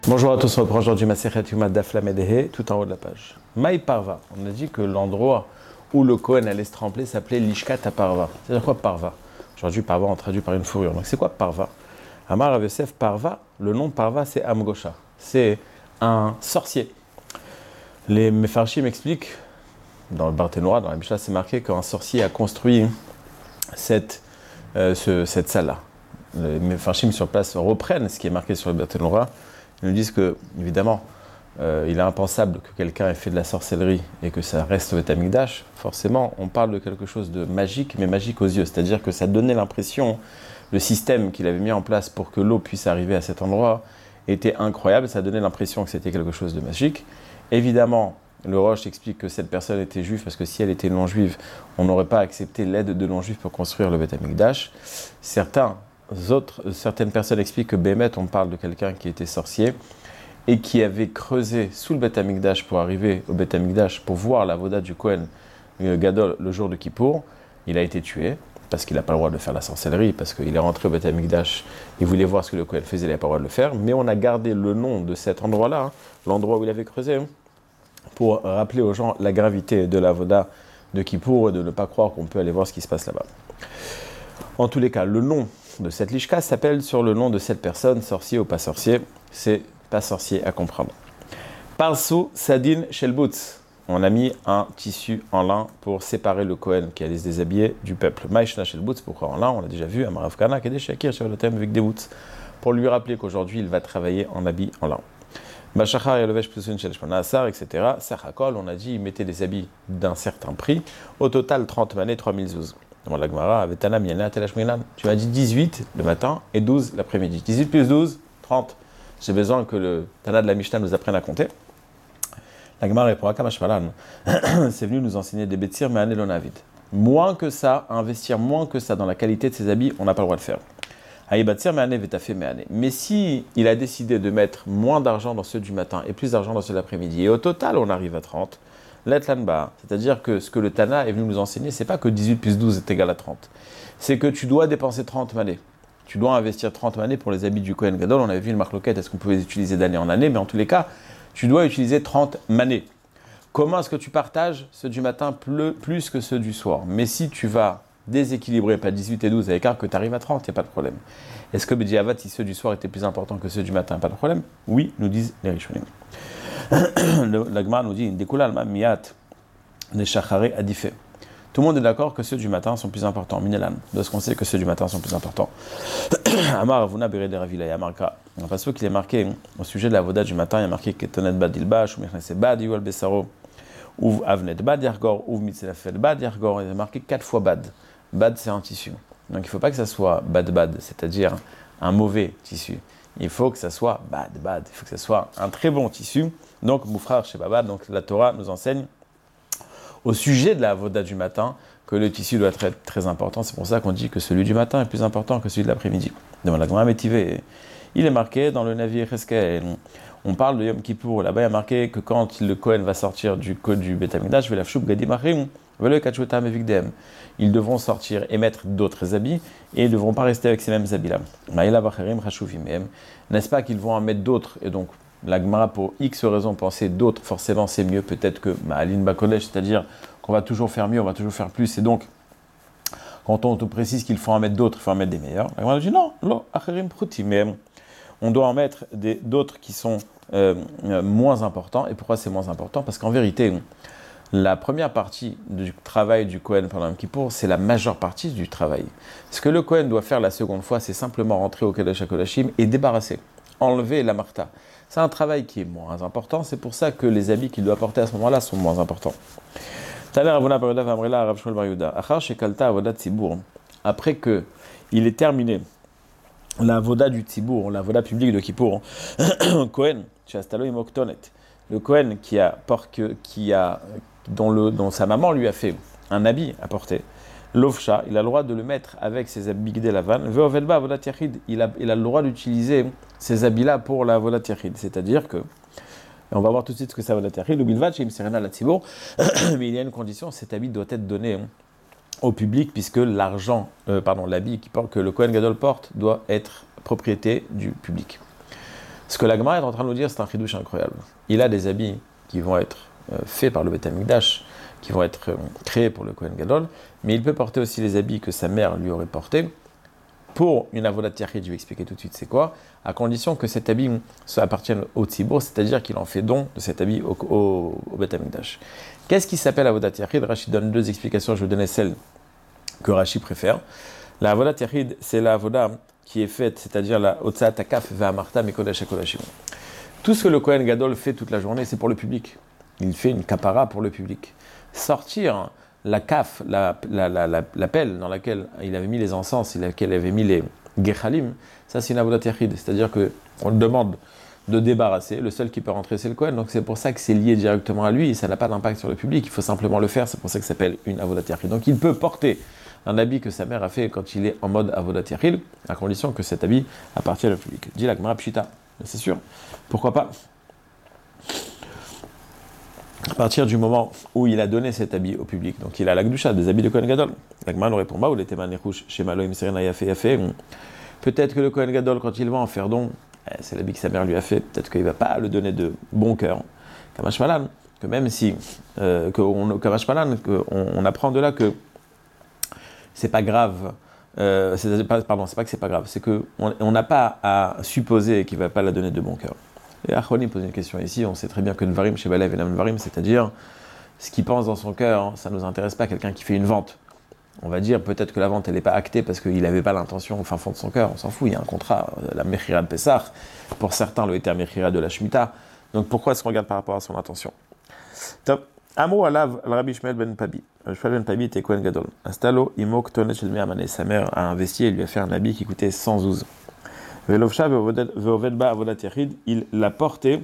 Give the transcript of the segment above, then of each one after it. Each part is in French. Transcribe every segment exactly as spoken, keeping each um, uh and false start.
Bonjour à tous, on reprend aujourd'hui Masechet Yoma Daf Lamed, tout en haut de la page. Maï Parva, on a dit que l'endroit où le Kohen allait se tremper s'appelait Lishkat à Parva. C'est-à-dire quoi Parva? Aujourd'hui, Parva, on traduit par une fourrure. Donc c'est quoi Parva? Amar Rav Yosef Parva, le nom de Parva, c'est Amgosha. C'est un sorcier. Les Mefarshim m'expliquent, dans le Barthénois, dans la Mishnah, c'est marqué qu'un sorcier a construit cette, euh, ce, cette salle-là. Les Mefarshim sur place reprennent ce qui est marqué sur le Barthénois. Ils nous disent que, évidemment, euh, il est impensable que quelqu'un ait fait de la sorcellerie et que ça reste au Beth Amikdash. Forcément, on parle de quelque chose de magique, mais magique aux yeux. C'est-à-dire que ça donnait l'impression, le système qu'il avait mis en place pour que l'eau puisse arriver à cet endroit était incroyable. Ça donnait l'impression que c'était quelque chose de magique. Évidemment, le Roche explique que cette personne était juive parce que si elle était non-juive, on n'aurait pas accepté l'aide de non-juifs pour construire le Beth Amikdash. Certains... Autres, certaines personnes expliquent que Bémet, on parle de quelqu'un qui était sorcier et qui avait creusé sous le Beth Amikdash pour arriver au Beth Amikdash pour voir la voda du Kohen Gadol le jour de Kippour. Il a été tué parce qu'il n'a pas le droit de faire la sorcellerie, parce qu'il est rentré au Beth Amikdash, il voulait voir ce que le Kohen faisait, il n'avait pas le droit de le faire. Mais on a gardé le nom de cet endroit-là, hein, l'endroit où il avait creusé, hein, pour rappeler aux gens la gravité de la voda de Kippour et de ne pas croire qu'on peut aller voir ce qui se passe là-bas. En tous les cas, le nom de cette lishka s'appelle sur le nom de cette personne, sorcier ou pas sorcier, c'est pas sorcier à comprendre. Parsu Sadin Shelbutz, on a mis un tissu en lin pour séparer le Kohen qui allait se déshabiller du peuple. Maïshna Shelbutz, pourquoi en lin? On l'a déjà vu, Amarav Kana, Kede Shakir, Shavalotem avec des boots, pour lui rappeler qu'aujourd'hui il va travailler en habit en lin. Bachachar Yalovesh Plusun Shelshmana Asar, et cetera. Sachakol, on a dit, il mettait des habits d'un certain prix, au total trente manées, trois mille zouz. Dans la Gemara, avec Tanam Yana Telashmilan, tu m'as dit dix-huit le matin et douze l'après-midi. dix-huit plus douze, trente. J'ai besoin que le Tana de la Mishnah nous apprenne à compter. La Gemara répond à Kamashmalan. C'est venu nous enseigner des bêtises, mais Anelon Avid. Moins que ça, investir moins que ça dans la qualité de ses habits, on n'a pas le droit de faire. Aïbatir, mais Ane Vetafé, mais Ane. Mais si il a décidé de mettre moins d'argent dans ceux du matin et plus d'argent dans ceux de l'après-midi, et au total on arrive à trente, l'Etlanba, c'est-à-dire que ce que le Tana est venu nous enseigner, c'est pas que dix-huit plus douze est égal à trente. C'est que tu dois dépenser trente manées. Tu dois investir trente manées pour les habits du Kohen Gadol. On avait vu le marloquette, est-ce qu'on pouvait les utiliser d'année en année, mais en tous les cas, tu dois utiliser trente manées. Comment est-ce que tu partages ceux du matin plus que ceux du soir? Mais si tu vas déséquilibrer, pas dix-huit et douze, avec un que tu arrives à trente, il n'y a pas de problème. Est-ce que Bediavat, si ceux du soir étaient plus importants que ceux du matin, pas de problème? Oui, nous disent les Rishonim. La Gemara nous dit Dekulal miyat de shachare adifé. Tout le monde est d'accord que ceux du matin sont plus importants. Minelan, de ce qu'on sait que ceux du matin sont plus importants. Amar Avuna Berede Ravila Yamarka. Parce qu'il est marqué au sujet de la voda du matin, il y a marqué Ketonet Bad Ilbash, ou Mechnese Bad Yual Besaro, ou Avnet Bad Yargor, ou Mitzelafel Bad Yargor. Il est marqué quatre fois Bad. Bad, c'est un tissu. Donc il ne faut pas que ça soit Bad Bad, c'est-à-dire un mauvais tissu. Il faut que ça soit bad, bad. Il faut que ça soit un très bon tissu. Donc, Moufrar chez Baba, donc la Torah nous enseigne au sujet de la voda du matin que le tissu doit être très important. C'est pour ça qu'on dit que celui du matin est plus important que celui de l'après-midi. Dans la Gemara Métivé, il est marqué dans le navire Eskel. On parle de Yom Kippour. Là-bas, il y a marqué que quand le Kohen va sortir du code du Beth Amikdash, ils devront sortir et mettre d'autres habits et ils ne devront pas rester avec ces mêmes habits-là. N'est-ce pas qu'ils vont en mettre d'autres? Et donc, la Gemara, pour X raisons, penser d'autres, forcément c'est mieux peut-être que Ma'alin Bakodesh, c'est-à-dire qu'on va toujours faire mieux, on va toujours faire plus. Et donc, quand on te précise qu'il faut en mettre d'autres, il faut en mettre des meilleurs, la Gemara dit non, lo, acherim pruti, mais on doit en mettre des, d'autres qui sont euh, euh, moins importants. Et pourquoi c'est moins important? Parce qu'en vérité, la première partie du travail du Kohen pendant Yom Kippour, c'est la majeure partie du travail. Ce que le Kohen doit faire la seconde fois, c'est simplement rentrer au Kodesh HaKodashim et débarrasser, enlever la marta. C'est un travail qui est moins important, c'est pour ça que les habits qu'il doit porter à ce moment-là sont moins importants. Après qu'il ait terminé la voda du Tzibour, la voda publique de Kippour, Kohen, le Kohen qui a, qui a dont, le, dont sa maman lui a fait un habit à porter, l'Ovcha, il a le droit de le mettre avec ses habits de Lavan. Ve'ovelba avodat yachid, il a, il a le droit d'utiliser ces habits-là pour la avodat yachid. C'est-à-dire que, on va voir tout de suite ce que c'est avodat yachid, ou bilvad, chez Imserena la Tzibour, mais il y a une condition, cet habit doit être donné au public, puisque l'argent, euh, pardon, l'habit qui porte, que le Kohen Gadol porte doit être propriété du public. Ce que la Gemara est en train de nous dire, c'est un chidouche incroyable. Il a des habits qui vont être euh, faits par le Beth Amikdash, qui vont être euh, créés pour le Kohen Gadol, mais il peut porter aussi les habits que sa mère lui aurait portés pour une avodat yachid. Je vais expliquer tout de suite c'est quoi, à condition que cet habit appartienne au tzibour, c'est-à-dire qu'il en fait don de cet habit au, au, au Beth Amikdash. Qu'est-ce qui s'appelle avodat yachid? Rashi donne deux explications, je vais donner celle que Rashi préfère. La avodat yachid, c'est la avodat qui est faite, c'est-à-dire la Otsaat Akaf Ve'amarta Mikodesh HaKodashim. Tout ce que le Kohen Gadol fait toute la journée, c'est pour le public. Il fait une kapara pour le public. Sortir la kaf, la, la, la, la, la pelle dans laquelle il avait mis les encens, dans laquelle il avait mis les gechalim, ça c'est une avodat yachid. C'est-à-dire qu'on le demande de débarrasser. Le seul qui peut rentrer, c'est le Kohen. Donc c'est pour ça que c'est lié directement à lui et ça n'a pas d'impact sur le public. Il faut simplement le faire. C'est pour ça que ça s'appelle une avodat yachid. Donc il peut porter un habit que sa mère a fait quand il est en mode avodat yachid, à condition que cet habit appartienne au public. Dit la Gemara pshita. C'est sûr. Pourquoi pas? À partir du moment où il a donné cet habit au public, donc il a la gdusha, des habits de Kohen Gadol. La Gemara nous répond pas, ou les téman nechouch, chez Maloim Serena Yafé Yafé. Peut-être que le Kohen Gadol, quand il va en faire don, c'est l'habit que sa mère lui a fait, peut-être qu'il ne va pas le donner de bon cœur. Kamash Malan, que même si, euh, que on, Kamash Malan, que on, on apprend de là que c'est pas grave. Euh, c'est pas, pardon, c'est pas que c'est pas grave, c'est qu'on n'a pas à supposer qu'il ne va pas la donner de bon cœur. Et Achronim pose une question ici, on sait très bien que Nvarim, chez Balav et Nvarim, c'est-à-dire ce qu'il pense dans son cœur, ça ne nous intéresse pas, quelqu'un qui fait une vente. On va dire peut-être que la vente, elle n'est pas actée parce qu'il n'avait pas l'intention au fin fond de son cœur, on s'en fout, il y a un contrat, la Mechira de Pessah, pour certains le Eter Mechira de la Shemitah. Donc pourquoi est-ce qu'on regarde par rapport à son intention? Top. Amo alav al Rabbi Shmuel ben Pabi. Shmuel ben Pabi était Kohen Gadol. Astalo imok tonet shel mi'amane. Sa mère a investi et lui a fait un habit qui coûtait cent zouz. Velovsha ve'oved ba avodat yachid. Il l'a porté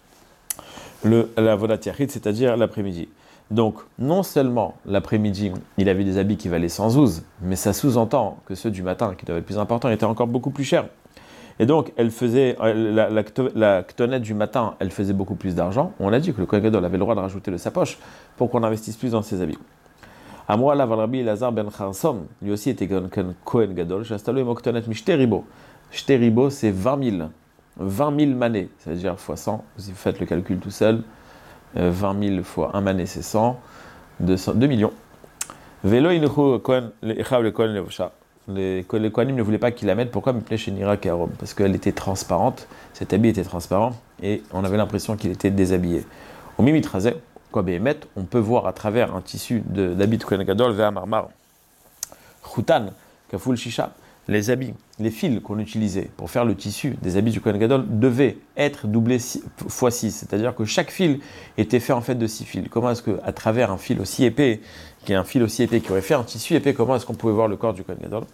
le l'avodat yachid, c'est-à-dire l'après-midi. Donc non seulement l'après-midi, il avait des habits qui valaient cent zouz, mais ça sous-entend que ceux du matin, qui doivent être plus importants, étaient encore beaucoup plus chers. Et donc, elle faisait, la, la, la ktonnette du matin, elle faisait beaucoup plus d'argent. On a dit que le Kohen Gadol avait le droit de rajouter de sa poche pour qu'on investisse plus dans ses habits. À moi, là, Rabbi Elazar ben Kharsom, lui aussi était Kohen Gadol. J'installe une ktonnette mishteribo. Shteribo, c'est vingt mille. vingt mille manées, ça veut dire fois cent. Si vous faites le calcul tout seul, vingt mille fois un mané, c'est cent. deux millions. Velo inuchu Kohen, l'echav le Kohen levosha. Les, les Kohanim ne voulaient pas qu'il la mette. Pourquoi me plaît chez Nira Karom? Parce qu'elle était transparente, cet habit était transparent, et on avait l'impression qu'il était déshabillé. Au Mimit Razeh, quoi Behemet, on peut voir à travers un tissu de, d'habit de Kohen Gadol, Vea Marmar, Choutan, Kaful Shisha, les habits, les fils qu'on utilisait pour faire le tissu des habits du Kohen Gadol devaient être doublés fois six, c'est-à-dire que chaque fil était fait en fait de six fils. Comment est-ce qu'à travers un fil aussi épais, qui est un fil aussi épais qui aurait fait un tissu épais, comment est-ce qu'on pouvait voir le corps du Kohen Gadol?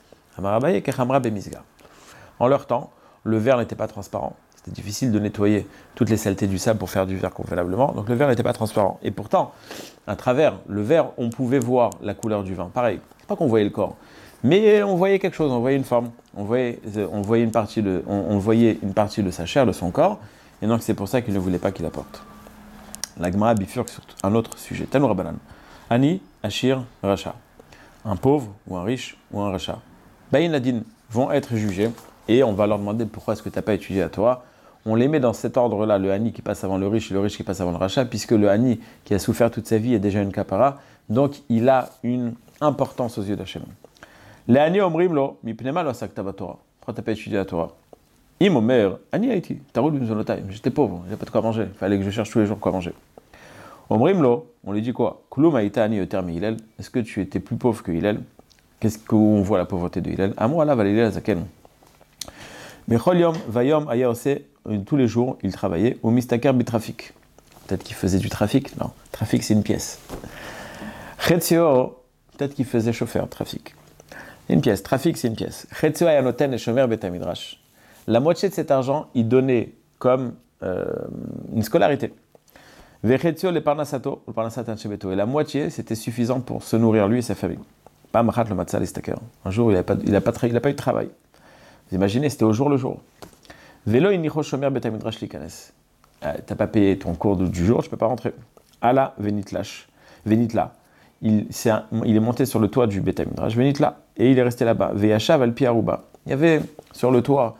En leur temps, le verre n'était pas transparent. C'était difficile de nettoyer toutes les saletés du sable pour faire du verre convenablement, donc le verre n'était pas transparent. Et pourtant, à travers le verre, on pouvait voir la couleur du vin. Pareil, c'est pas qu'on voyait le corps, mais on voyait quelque chose, on voyait une forme, on voyait, on voyait une partie de, on, on voyait une partie de sa chair, de son corps, et donc c'est pour ça qu'il ne voulait pas qu'il la porte. La Gemara bifurque sur un autre sujet. Tanu Rabbanan. Ani, Ashir, Racha. Un pauvre, ou un riche, ou un Racha. Baïn Ladin vont être jugés, et on va leur demander pourquoi est-ce que tu n'as pas étudié la Torah. On les met dans cet ordre-là, le Ani qui passe avant le riche, et le riche qui passe avant le Racha, puisque le Ani qui a souffert toute sa vie est déjà une kapara, donc il a une importance aux yeux d'Hachem. Le Ani omrim lo, mipnema lo sakta Torah. Pourquoi tu n'as pas étudié la Torah? Im omer, Ani haïti, taroud b'mzonotai. J'étais pauvre, j'avais pas de quoi manger, il fallait que je cherche tous les jours quoi manger. Omrimlo, on lui dit quoi? Kulum haïta ani yoter mi Hillel. Est-ce que tu étais plus pauvre que Hillel? Qu'est-ce qu'on voit la pauvreté de Hillel? Amor ala valilel zaken. Bechol yom vayom aya ose, tous les jours il travaillait au mistaker bitrafic. Peut-être qu'il faisait du trafic? Non, trafic c'est une pièce. Chetzio, peut-être qu'il faisait chauffeur, trafic. Une pièce, trafic c'est une pièce. Chetzio ayanoten et shomer betamidrash. La moitié de cet argent, il donnait comme euh, une scolarité. Vechetio le parnasato, le parnasatan shebeto. Et la moitié, c'était suffisant pour se nourrir lui et sa famille. Pas machat le matzah lestaker. Un jour, il n'a pas, il a pas, il a pas eu de travail. Vous imaginez, c'était au jour le jour. Velo inicho shomer betamidrash likanes. T'as pas payé ton cours du jour, tu peux pas rentrer. Ala venitlash, venitla. Il, c'est un, il est monté sur le toit du betamidrash, venitla, et il est resté là-bas. Veyashav al piaruba. Il y avait sur le toit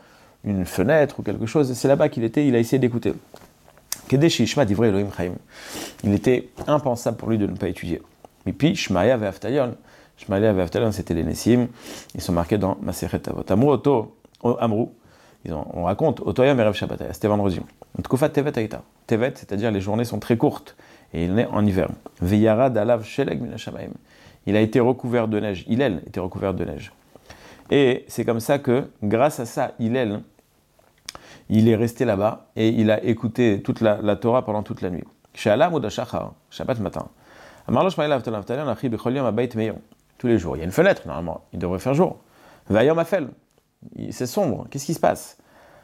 une fenêtre ou quelque chose, c'est là-bas qu'il était, il a essayé d'écouter. Kedeshi Ishma divrei Elohim Chaim. Il était impensable pour lui de ne pas étudier. Et puis, Shmaya ve'Aftalion. Shmaya ve'Aftalion, c'était les Nessim. Ils sont marqués dans Masechet Avot. Amrou Oto, Amrou. Ils ont, on raconte, Otoyam Erev Shabbat, c'était vendredi. Tkufat Tevet Aïta. Tevet, c'est-à-dire les journées sont très courtes. Et il est en hiver. Ve'yara dalav sheleg min hashamayim. Il a été recouvert de neige. Hillel était recouvert de neige. Et c'est comme ça que, grâce à ça, Hillel, il est resté là-bas et il a écouté toute la, la Torah pendant toute la nuit. Shabbat matin. Tous les jours. Il y a une fenêtre, normalement. Il devrait faire jour. Vayom afel. C'est sombre. Qu'est-ce qui se passe?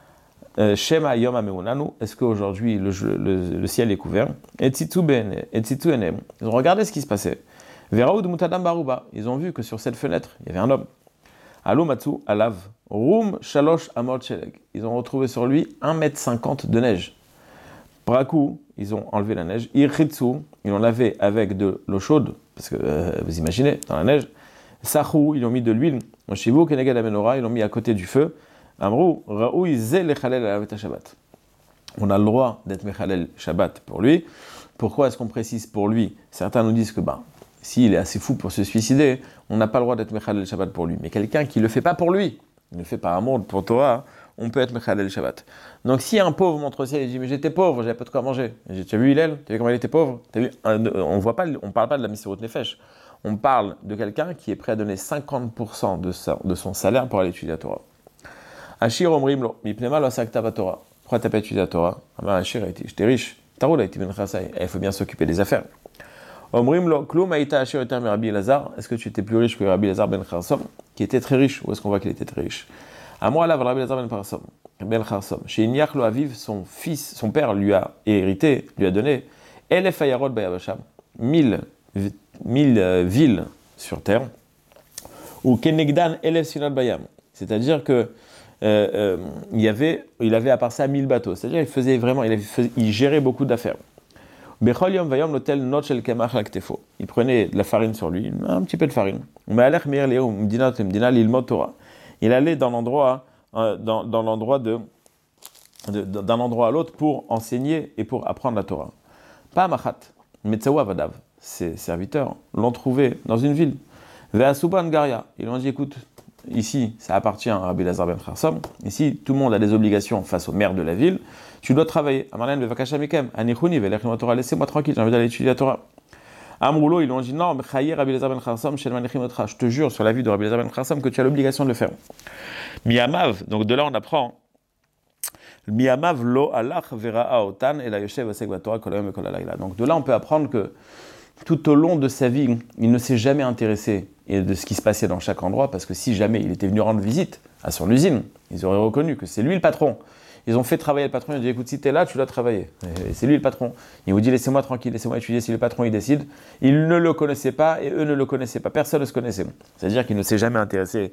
Shema yom ameunanu. Est-ce qu'aujourd'hui le, le, le ciel est couvert? Et tzitu bene. Et tzitu enem. Ils ont regardé ce qui se passait. Veraoud mutadam baruba. Ils ont vu que sur cette fenêtre, il y avait un homme. Allo matsu alav. Rum shalosh amot sheleg. Ils ont retrouvé sur lui un mètre cinquante de neige. Brakou, ils ont enlevé la neige. Irchitsu, ils l'ont lavé avec de l'eau chaude, parce que euh, vous imaginez, dans la neige. Sachou, ils ont mis de l'huile. Shivu keneged amenora, ils l'ont mis à côté du feu. Amrou, raou izel lechalel alavet Shabbat. On a le droit d'être mechalel Shabbat pour lui. Pourquoi est-ce qu'on précise pour lui? Certains nous disent que bah, s'il est assez fou pour se suicider, on n'a pas le droit d'être mechalel Shabbat pour lui. Mais quelqu'un qui ne le fait pas pour lui, il le fait par amour pour Torah, on peut être mechalel Shabbat. Donc si un pauvre montre au ciel et dit mais j'étais pauvre, j'avais pas de quoi manger. Tu as vu Hillel? Tu as vu comment il était pauvre? T'as vu on voit pas, on parle pas de la Misirut Nefesh. On parle de quelqu'un qui est prêt à donner cinquante pour cent de, sa, de son salaire pour aller étudier la Torah. Ashir omrim lo, mipnema lo asakta va Torah. Pourquoi t'as pas étudié la Torah? Ah ben Ashir a été, j'étais riche. Taroul a été ben chassaï. Il faut bien s'occuper des affaires. Omrim lo, kloum aïta Ashir eter Rabbi Elazar. Est-ce que tu étais plus riche que Rabbi Elazar ben Charsom, qui était très riche? Où est-ce qu'on voit qu'il était très riche? À moi là, Rabbi Elazar ben Charsom, ben Charsom. Chez Inyach lo aviv, son fils, son père lui a hérité, lui a donné. Elef ayarot bayavasham, mille mille euh, villes sur terre, ou Kenegdan Elef Sinat Bayam, c'est-à-dire que euh, euh, il y avait, il avait à part ça mille bateaux, c'est-à-dire il faisait vraiment, il, avait, il gérait beaucoup d'affaires. Bechol Yom Vayom l'hôtel Notchel Kemach Laktefo, il prenait de la farine sur lui, un petit peu de farine. Mais Alech Meir Leo Mdina Mdina l'Ilmot Torah, il allait dans l'endroit, euh, dans, dans l'endroit de, de, d'un endroit à l'autre pour enseigner et pour apprendre la Torah. Pas Machat, Metzawa Vadav. Ses serviteurs l'ont trouvé dans une ville. Ve'asuban Garia. Ils lui ont dit écoute, ici, ça appartient à Rabbi Elazar ben Charsom. Ici, tout le monde a des obligations face au maire de la ville. Tu dois travailler. Amarlen vevakasha mikem. Anichuni ve'lechem Torah. Laissez-moi tranquille, j'ai envie d'aller étudier la Torah. Amroulo, ils lui ont dit non, mais chayer Rabbi Elazar ben Charsom, shel manichim otra. Je te jure sur la vie de Rabbi Elazar ben Charsom que tu as l'obligation de le faire. Miamav. Donc de là, on apprend. Miamav lo alach vera'a otan et la yoshev asek vatorah kolayom et kolalayla. Donc de là, on peut apprendre que tout au long de sa vie, il ne s'est jamais intéressé de ce qui se passait dans chaque endroit, parce que si jamais il était venu rendre visite à son usine, ils auraient reconnu que c'est lui le patron. Ils ont fait travailler le patron, ils ont dit écoute, si tu es là, tu dois travailler. Et c'est lui le patron. Il vous dit laissez-moi tranquille, laissez-moi étudier, si le patron il décide. Il ne le connaissait pas et eux ne le connaissaient pas. Personne ne se connaissait. C'est-à-dire qu'il ne s'est jamais intéressé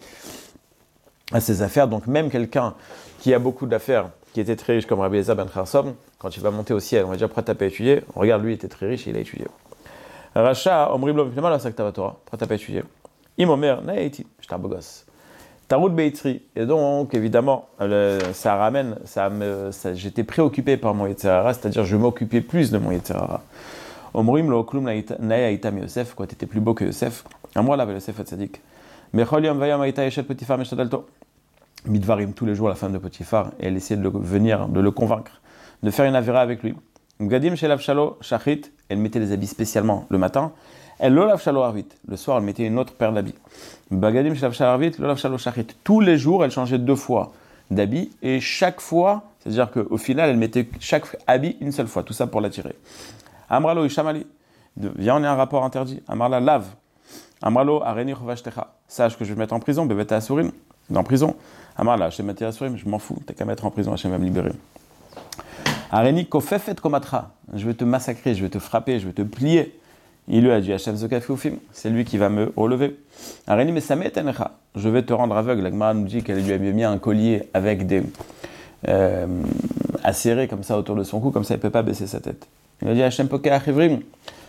à ses affaires. Donc même quelqu'un qui a beaucoup d'affaires, qui était très riche comme Rabbi Elazar ben Charsom, quand il va monter au ciel, on va dire pourquoi t'as pas étudié? Regarde, lui il était très riche et il a étudié. Racha, Omrim lo v'pnema la sakta Torah. Pourquoi t'as pas étudié? Imomer, naïti, j'étais un beau gosse. Tarout beitri. Et donc, évidemment, le, ça ramène, ça me, ça, j'étais préoccupé par mon Yetzirara, c'est-à-dire je m'occupais plus de mon Yetzirara. Omrim lo klum naïtam Yosef, quoi, t'étais plus beau que Yosef. À moi, là, Yosef Hatzadik. Mechol yom vayam aïta yeshet Potifar meshtadalto. Midvarim, tous les jours, la femme de Potifar, et elle essayait de le, venir, de le convaincre, de faire une avéra avec lui. Gadim shelav shalo shachit. Elle mettait les habits spécialement le matin. Elle l'olav shalo arvit. Le soir, elle mettait une autre paire d'habits. Bagadim shelav shalo arvit, l'olav shalo shachit. Tous les jours, elle changeait deux fois d'habits. Et chaque fois, c'est-à-dire qu'au final, elle mettait chaque habit une seule fois. Tout ça pour l'attirer. Amralo ishamali. Viens, on est un rapport interdit. Amarla lave. Amralo areni chovashtecha. Sache que je vais mettre en prison. Beveta asurim. Dans prison. Amarla, Hachem m'a asurim. Je m'en fous. T'as qu'à mettre en prison. Hachem va me libérer. Areni kofefet komatra, je vais te massacrer, je vais te frapper, je vais te plier. Il lui a dit Hachem Zokafufim, c'est lui qui va me relever. Areni mesamet enecha, je vais te rendre aveugle. La Gemara nous dit qu'elle lui a mis un collier avec des euh, acérés comme ça autour de son cou, comme ça il ne peut pas baisser sa tête. Il a dit Hachem Pokach Ivrim,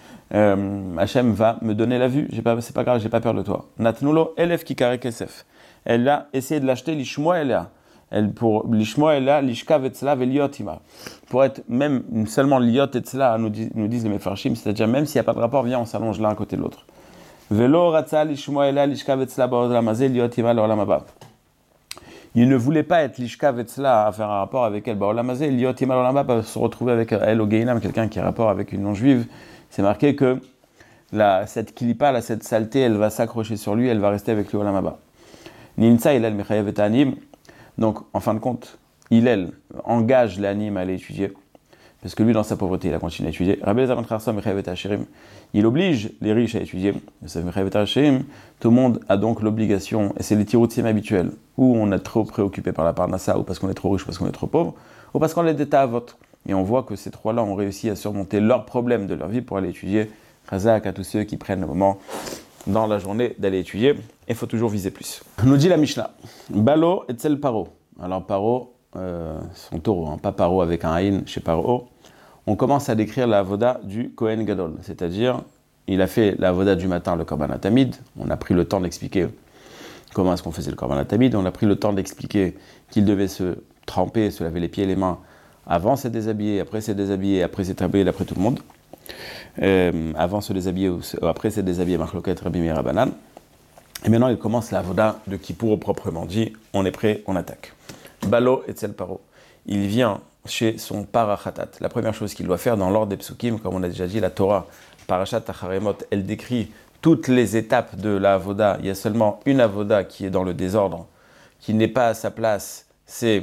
Hachem va me donner la vue, j'ai pas, c'est pas grave, j'ai pas peur de toi. Natnulo elef kikare kesef, elle a essayé de l'acheter l'ishmoa elia. elle, pour l'ishmo et là, l'ishka vetzla veliot ima. Pour être même seulement liot et tzla, nous, dis, nous disent les mefarshim, c'est-à-dire même s'il n'y a pas de rapport, viens, on s'allonge l'un à côté de l'autre. Velo ratza l'ishmo et là, l'ishka vetzla ba'olam hazeh liot ima l'olam haba. Il ne voulait pas être l'ishka vetzla à faire un rapport avec elle, ba'olam hazeh liot ima l'olam haba, pour se retrouver avec elle au Gehinam, quelqu'un qui a rapport avec une non-juive. C'est marqué que la, cette kilipa, là, cette saleté, elle va s'accrocher sur lui, elle va rester avec lui au Lamaba. Ninsa Hillel Mechayev et Anim. Donc, en fin de compte, Hillel engage l'Anim à aller étudier, parce que lui, dans sa pauvreté, il a continué à étudier. Rabbi Elazar ben Kharsa Mechayev et Hashirim. Il oblige les riches à étudier. Mechayev et Hashirim. Tout le monde a donc l'obligation, et c'est les tiroutsim habituels, où on est trop préoccupé par la parnassa, ou parce qu'on est trop riche, ou parce qu'on est trop pauvre, ou parce qu'on est d'état à vote. Et on voit que ces trois-là ont réussi à surmonter leurs problèmes de leur vie pour aller étudier. Chazak à tous ceux qui prennent le moment dans la journée d'aller étudier. Il faut toujours viser plus. Nous dit la Mishnah. Balo et Tzel Paro. Alors Paro, euh, son taureau, hein, pas Paro avec un Aïn chez Paro. On commence à décrire la avoda du Kohen Gadol. C'est-à-dire, il a fait la avoda du matin, le Korban Tamid. On a pris le temps d'expliquer comment est-ce qu'on faisait le Korban Tamid. On a pris le temps d'expliquer qu'il devait se tremper, se laver les pieds et les mains. Avant c'est déshabillé, après c'est déshabillé, après c'est habillé d'après tout le monde. Euh, avant se déshabiller, après c'est déshabillé, Marloket, Rabbi Meir Rabanan. Et maintenant il commence la avoda de Kippour proprement dit. On est prêt, on attaque. Balo et Tzel Paro. Il vient chez son parachatat. La première chose qu'il doit faire dans l'ordre des psukim, comme on a déjà dit, la Torah, Parashat Acharemot, elle décrit toutes les étapes de la avoda. Il y a seulement une avoda qui est dans le désordre, qui n'est pas à sa place. C'est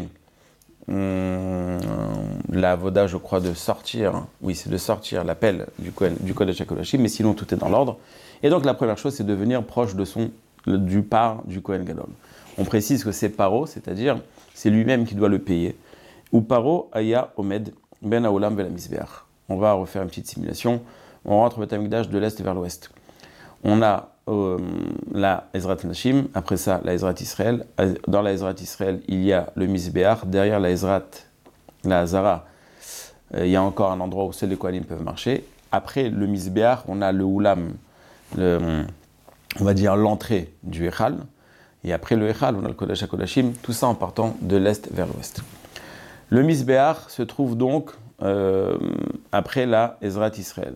Hum, la avoda, je crois, de sortir, oui, c'est de sortir l'appel du Kohen, du Kodesh HaKodashim, mais sinon tout est dans l'ordre. Et donc la première chose, c'est de devenir proche de son, du par du Kohen Gadol. On précise que c'est Paro, c'est-à-dire c'est lui-même qui doit le payer. Ou Paro aya omed ben haolam vel hamizbeach. On va refaire une petite simulation. On rentre au Beth Amikdash de l'est vers l'ouest. On a euh, la Ezrat Nashim, après ça la Ezrat Israël. Dans la Ezrat Israël, il y a le Mizbeach. Derrière la Ezrat, la Hazara, euh, il y a encore un endroit où seuls les Kohanim peuvent marcher. Après le Mizbeach, on a le Oulam, le, on va dire l'entrée du Echal. Et après le Echal, on a le Kodesh HaKodashim, tout ça en partant de l'est vers l'ouest. Le Mizbeach se trouve donc euh, après la Ezrat Israël.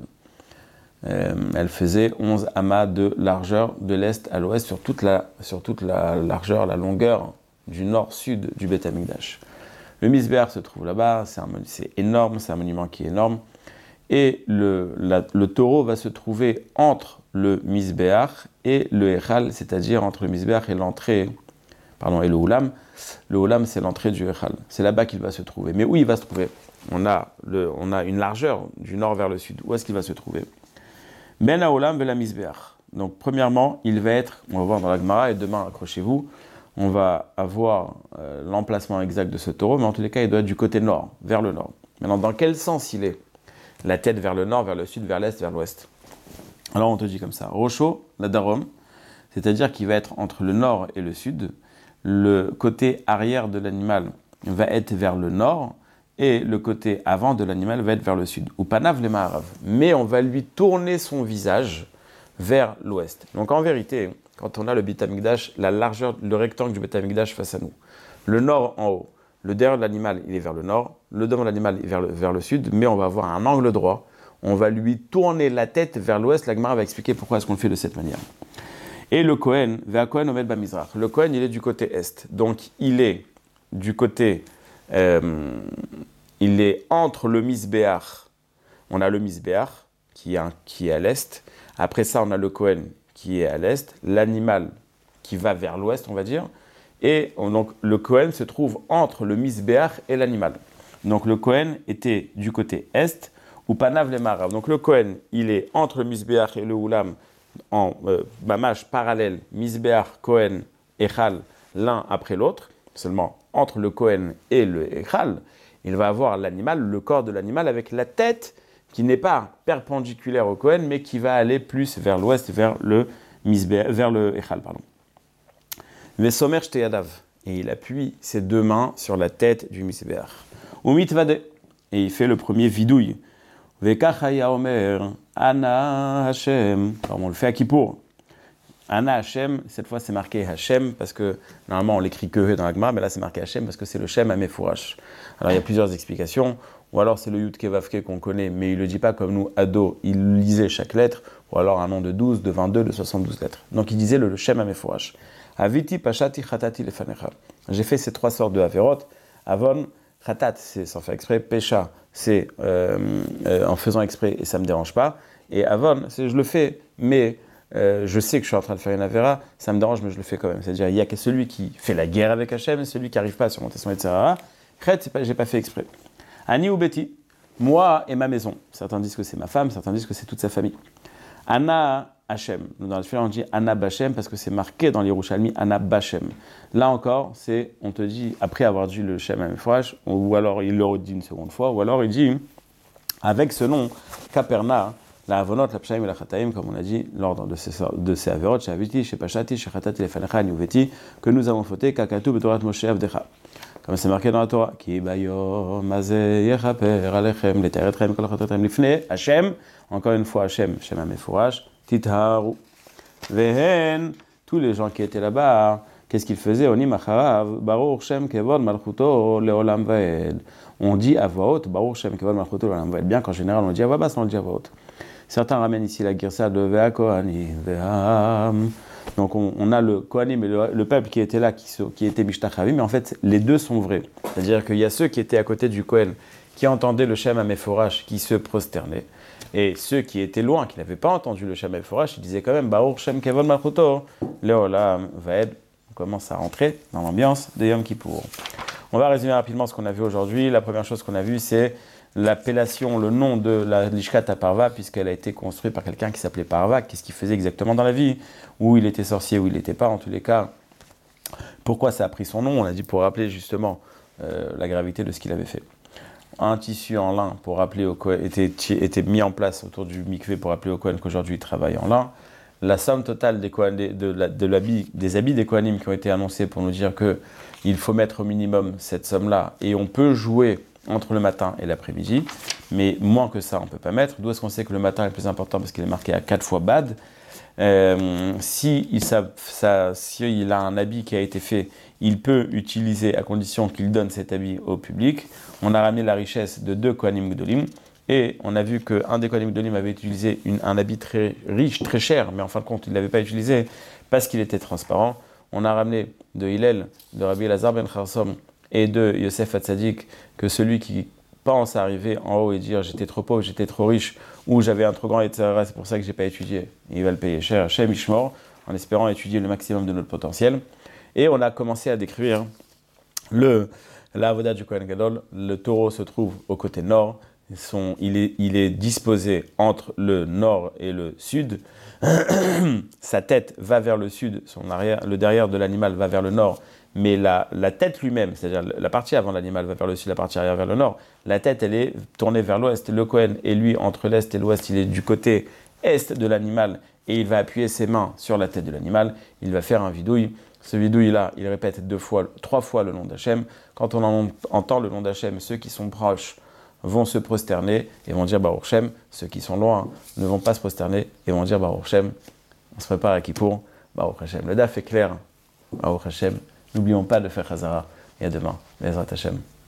Euh, elle faisait onze amas de largeur de l'est à l'ouest sur toute la, sur toute la largeur, la longueur du nord-sud du Beth Amikdash. Le Mizbeach se trouve là-bas, c'est, un, c'est énorme, c'est un monument qui est énorme. Et le, la, le taureau va se trouver entre le Mizbeach et le Echal, c'est-à-dire entre le Mizbeach et l'entrée, pardon, et le Oulam. Le Oulam, c'est l'entrée du Echal. C'est là-bas qu'il va se trouver. Mais où il va se trouver ? on a, le, on a une largeur du nord vers le sud. Où est-ce qu'il va se trouver ? Ben haolam vel hamizbeach. Donc, premièrement, il va être, on va voir dans la Gemara, et demain, accrochez-vous, on va avoir euh, l'emplacement exact de ce taureau, mais en tous les cas, il doit être du côté nord, vers le nord. Maintenant, dans quel sens il est ? La tête vers le nord, vers le sud, vers l'est, vers l'ouest. Alors, on te dit comme ça. Rocho, la darom, c'est-à-dire qu'il va être entre le nord et le sud. Le côté arrière de l'animal va être vers le nord, et le côté avant de l'animal va être vers le sud. Ou panav le ma'arav. Mais on va lui tourner son visage vers l'ouest. Donc en vérité, quand on a le Beth Amikdash, la largeur, le rectangle du Beth Amikdash face à nous, le nord en haut, le derrière de l'animal, il est vers le nord, le devant de l'animal est vers le, vers le sud, mais on va avoir un angle droit. On va lui tourner la tête vers l'ouest. La Gemara va expliquer pourquoi est-ce qu'on le fait de cette manière. Et le Kohen, Vea Kohen Omed Bamizrach. Le Kohen, il est du côté est. Donc il est du côté... Euh, il est entre le Mizbeach, on a le Mizbeach qui est, un, qui est à l'est, après ça on a le Kohen qui est à l'est, l'animal qui va vers l'ouest on va dire, et on, donc le Kohen se trouve entre le Mizbeach et l'animal. Donc le Kohen était du côté est, ou Panav le Marav. Donc le Kohen il est entre le Mizbeach et le Oulam, en euh, mamash parallèle, Mizbeach, Kohen, Echal, l'un après l'autre, seulement entre le Kohen et le Echal, il va avoir l'animal, le corps de l'animal avec la tête qui n'est pas perpendiculaire au Kohen, mais qui va aller plus vers l'ouest, vers le Mizbe, vers le Echal, pardon. Vesomer shteyadav, et il appuie ses deux mains sur la tête du Mizbeach. Umitvade, et il fait le premier vidouille. Vekachaya omer, ana Hashem. Alors on le fait à Kippour. Anna Hashem, cette fois c'est marqué Hashem, parce que normalement on l'écrit que dans la Gemara, mais là c'est marqué Hashem parce que c'est le Shem Amefourash. Alors il y a plusieurs explications, ou alors c'est le Yud Kevavke qu'on connaît, mais il ne le dit pas comme nous, Ado, il lisait chaque lettre, ou alors un nom de douze, de vingt-deux, de soixante-douze lettres. Donc il disait le, le Shem Amefourash. Aviti Pashati Khatati Lefanecha. J'ai fait ces trois sortes de Averot. Avon, Khatat, c'est sans faire exprès, Pesha, c'est euh, euh, en faisant exprès et ça ne me dérange pas. Et Avon, c'est je le fais, mais Euh, je sais que je suis en train de faire une avéra, ça me dérange, mais je le fais quand même. C'est-à-dire, il y a que celui qui fait la guerre avec Hachem et celui qui n'arrive pas à surmonter son Yetzirah. Chet, c'est pas, j'ai pas fait exprès. Ani ou Betty, moi et ma maison. Certains disent que c'est ma femme, certains disent que c'est toute sa famille. Anna Hachem. Dans le film, on dit Anna Bachem parce que c'est marqué dans l'Yerushalmi Anna Bachem. Là encore, c'est, on te dit, après avoir dit le Shem Amefrash, ou alors il le redit une seconde fois, ou alors il dit, avec ce nom, Kaperna, la avonot, la pshaim et la chataim, comme on a dit, l'ordre de ces, de ces averot, chez Aviti, chez Pashati, chez Chatati, les Fanecha, Nyouveti, que nous avons fauté, Kakatu, Betorat, Moshe, Avdecha. Comme c'est marqué dans la Torah, Ki bayo, Maze, Yechaper, Alechem, les Teretrem, Kol Chatatrem, Lifne, Hachem, encore une fois Hachem, Shem Amefourash, Titharu. Vehen, tous les gens qui étaient là-bas, qu'est-ce qu'ils faisaient? Onim Acharav, Baruch Shem Kevod Malchuto, Leolam Vaed. On dit à voix haute, Baruch Shem Kevod Malchuto, Leolam Vaed. Bien qu'en général, on dit à voix basse, on le dit à voix haute. Certains ramènent ici la girsa de Vea Kohani, Veam. Donc on, on a le Kohanim et le, le peuple qui était là, qui, qui était Mishtachavim, mais en fait les deux sont vrais. C'est-à-dire qu'il y a ceux qui étaient à côté du Kohen, qui entendaient le Shem Ameforash, qui se prosternaient, et ceux qui étaient loin, qui n'avaient pas entendu le Shem Ameforash, ils disaient quand même Baruch Shem Kevod Malchuto, Leolam Vaed. On commence à rentrer dans l'ambiance de Yom Kippour. On va résumer rapidement ce qu'on a vu aujourd'hui. La première chose qu'on a vue, c'est l'appellation, le nom de la Lishkat à Parva, puisqu'elle a été construite par quelqu'un qui s'appelait Parva. Qu'est-ce qu'il faisait exactement dans la vie? Où il était sorcier, où il n'était pas, en tous les cas. Pourquoi ça a pris son nom? On a dit pour rappeler justement euh, la gravité de ce qu'il avait fait. Un tissu en lin pour rappeler au Kohen, était, était mis en place autour du mikvé pour rappeler au Kohen qu'aujourd'hui il travaille en lin. La somme totale des, Kohen, de, de, de l'habit, des habits des Kohanim qui ont été annoncés pour nous dire qu'il faut mettre au minimum cette somme-là et on peut jouer entre le matin et l'après-midi, mais moins que ça on ne peut pas mettre. D'où est-ce qu'on sait que le matin est le plus important? Parce qu'il est marqué à quatre fois bad. Euh, si, il, ça, ça, si il a un habit qui a été fait, il peut utiliser à condition qu'il donne cet habit au public. On a ramené la richesse de deux Kohanim Gdolim et on a vu qu'un des Kohanim Gdolim avait utilisé une, un habit très riche, très cher, mais en fin de compte il ne l'avait pas utilisé parce qu'il était transparent. On a ramené de Hillel, de Rabbi Elazar ben Kharsom et de Yosef Hatzadik que celui qui pense arriver en haut et dire j'étais trop pauvre, j'étais trop riche ou j'avais un trop grand et cetera, c'est pour ça que je n'ai pas étudié, il va le payer cher, Shem Ishmor, en espérant étudier le maximum de notre potentiel. Et on a commencé à décrire le, la avoda du Kohen Gadol. Le taureau se trouve au côté nord, son, il, est, il est disposé entre le nord et le sud. Sa tête va vers le sud, son arrière, le derrière de l'animal va vers le nord, mais la, la tête lui-même, c'est-à-dire la partie avant de l'animal va vers le sud, la partie arrière vers le nord, la tête elle est tournée vers l'ouest. Le Kohen et lui, entre l'est et l'ouest, il est du côté est de l'animal et il va appuyer ses mains sur la tête de l'animal, il va faire un vidouille. Ce vidouille-là, il répète deux fois, trois fois le nom d'Hachem. Quand on en entend le nom d'Hachem, ceux qui sont proches vont se prosterner et vont dire Baruch Shem. Ceux qui sont loin ne vont pas se prosterner et vont dire Baruch Shem. On se prépare à Kippour, Baruch Hashem. Le daf est clair, Baruch Hashem. N'oublions pas de faire Chazara. Et à demain, Bezrat Hashem.